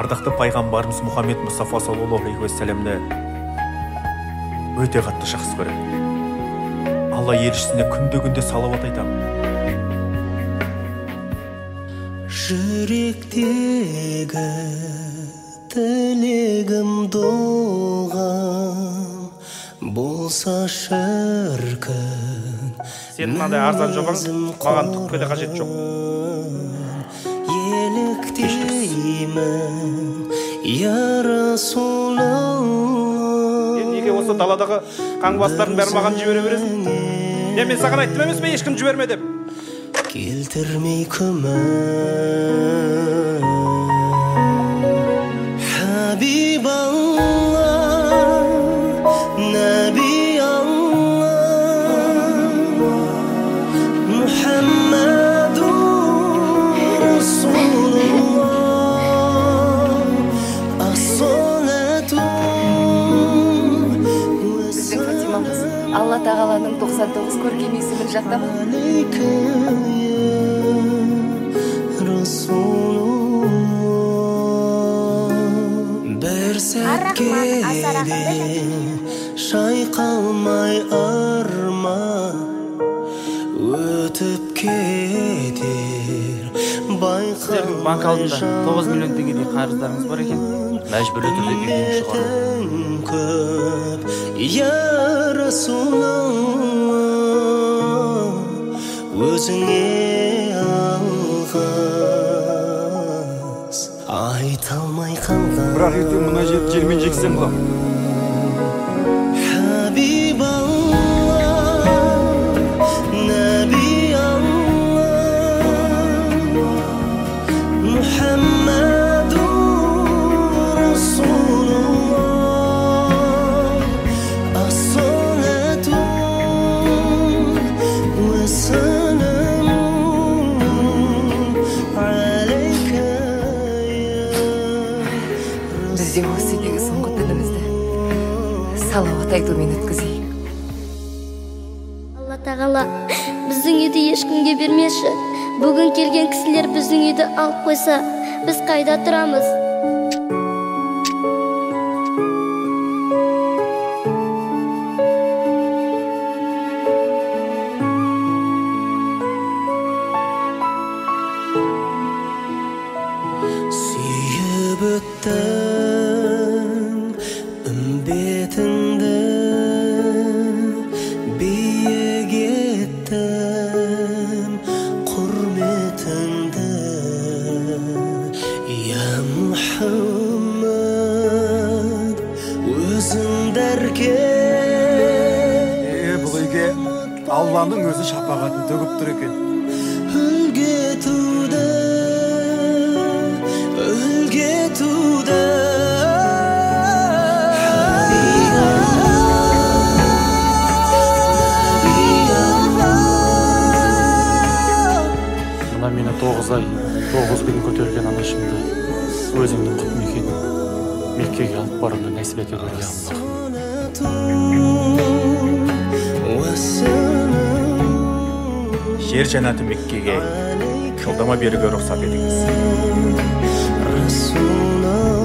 ардақты пайғамбарымыз Мұхаммед Мұстафа саллаллаху алейхи вассаламды өте қатты жақсы көреді. Алла елшісіне күнде салауат айтамын. Жүректегі тілегім доғам болса шіркін. Сен мынандай арзан жобаң маған түкке де қажет жоқ. Еліктеймін я Расулалла. Сен неге осы даладағы қаңбастардың бәрі маған жібере бересің? Мен саған айттым емес пе ешкім жіберме деп? Келтірмей күмән Хабибаллах Наби Аллах Мухаммаду Расулаллах Ас-салату Біздің Фатимамыз Алла тағаланың 99 көркем есімін жаттама. Бір сәтке де шайқалмай арман өтіп кетер Сіздердің банк алдында 9 миллион теңгедей қарыздарыңыз бар екен. Мәжбүрлі түрде үйден шығару. көп я Расулалла өзіңе алғыс айта алмай қалған Бірақ ертең мына жерді жермен жексем ба? Хабибаллах Наби Аллах Мухаммаду Расулаллах Ас-салату уассаламу алейка Бізде осы үйдегі соңғы түнімізді салауат айтумен өткізейік. Алла тағала біздің үйді ешкімге бермеші. Бүгін келген кісілер біздің үйді алып қойса, біз қайда тұрамыз? Сүйіп өттім үмбетіңді биік еттім құрметіңді я Мұхаммад өзің дәркен Бұл үйге Алланың өзі шапағатын төгіп тұр екен. үлге туды Мына мені 9 ай, 9 күн көтерген анашымды өзіңнің құт мекені Меккеге алып баруды нәсіп ете көр, я Аллах. Жер жәннаты Меккеге жолдама беруге рұқсат етіңіз. Расулалlah